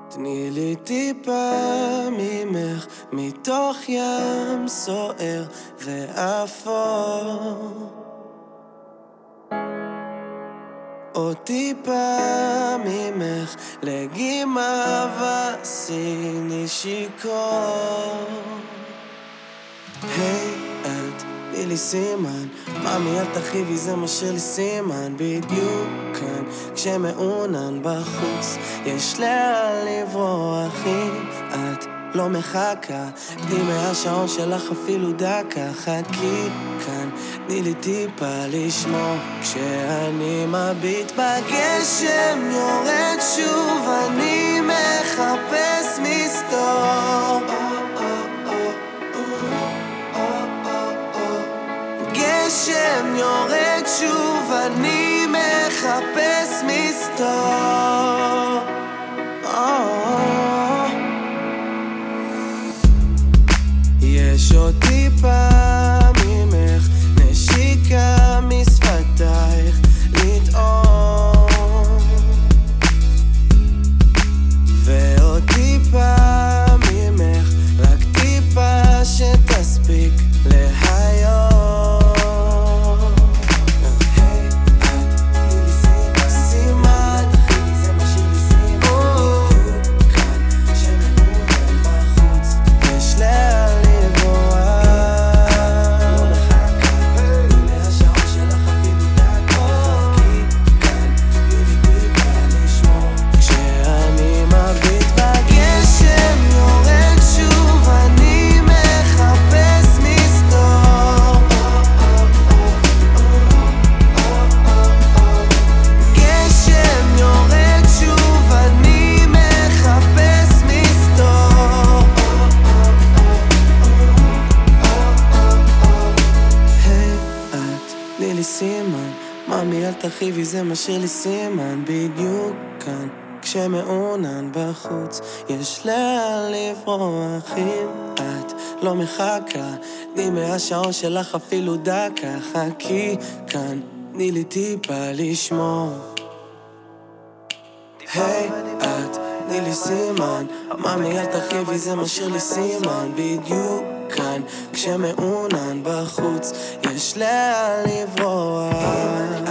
תני לי טיפה ממך מתוך ים סוער ואפור, עוד טיפה ממך לגימה וסיני שיכור. היי את, תני לי סימן, ממי אל תחיבי זה משאיר לי סימן. בדיוק כאן כשמעונן בחוץ יש לאן לברוח אם את לא מחכה. תני מהשעון שלך אפילו דקה, חכי כאן, תני לי טיפה לשמור כשאני מביט בגשם יורד שוב, אני מחפש מסתור. גשם יורד שוב, אני מחפש מסתור. יש עוד טיפה ממך, נשיקה משפתייך לטעום, ועוד טיפה ממך, רק טיפה שתספיק להיום. תני לי סימן, ממי אל תרחיבי זה משאיר לי סימן. בדיוק כאן כשמעונן בחוץ יש לאן לברוח אם את לא מחכה. תני מהשעון שלך אפילו דקה, חכי כאן, תני לי טיפה לשמור. היי את, תני לי סימן, ממי אל תרחיבי זה משאיר לי סימן. בדיוק כאן כשמעונן בחוץ יש לאן לברוח.